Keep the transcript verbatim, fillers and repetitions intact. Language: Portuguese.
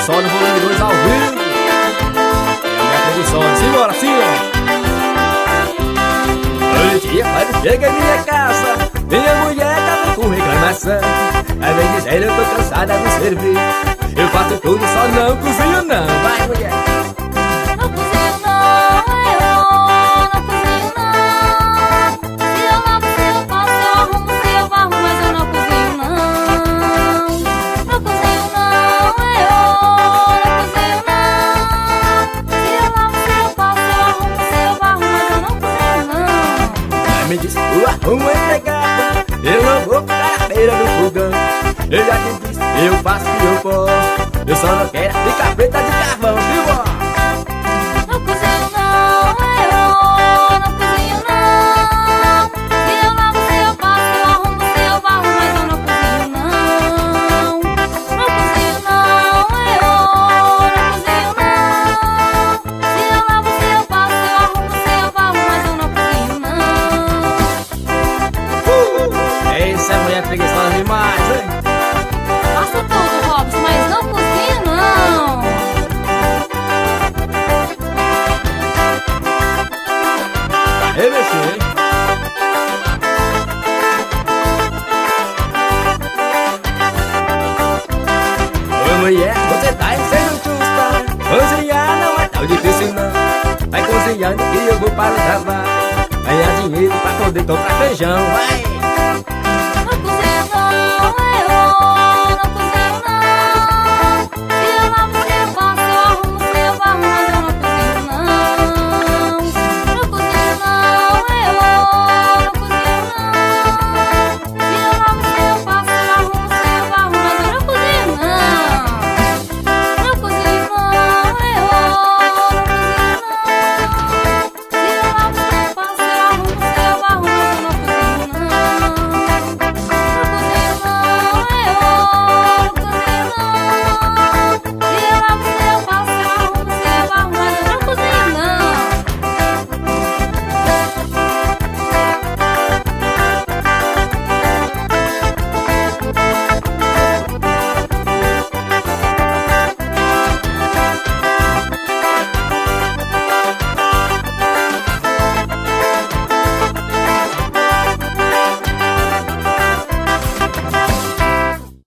só no volume dois ao vivo. É a minha produção. Simbora, simbora. Um dia quando chega em minha casa, minha mulher tava com reclamação. Ela vem dizer eu tô cansada do serviço. Eu faço tudo, só não cozinho não. Vai, mulher. Não cozinho não, eu não cozinho não. Se eu lavo, se eu passo, eu arrumo, se eu varro, mas eu não cozinho não. Não cozinho não, eu não cozinho não. Se eu lavo, se eu passo, eu arrumo, se eu varro, mas eu não cozinho não. Ela me disse, tu arruma empregada, eu não vou ficar na beira do fogão. Eu já te disse, eu faço o que eu posso. Eu só não quero ficar preta de carvão, viu, ó? Não cozinho não, eu não cozinho não. Se eu lavo, se eu passo, eu arrumo, se eu varro, mas eu não cozinho não. Não cozinho não, eu não cozinho não. Se eu lavo, se eu passo, eu arrumo, se eu varro, mas eu não cozinho não. Uh! Essa mulher é preguiçosa demais, hein? Faço tudo, Robson, mas não cozinho não. Tá revestindo, hein? Ô mulher, você tá sendo justa. Cozinhar não é tão difícil não. Vai cozinhando que eu vou para o trabalho. Ganhar dinheiro pra poder comprar feijão, vai!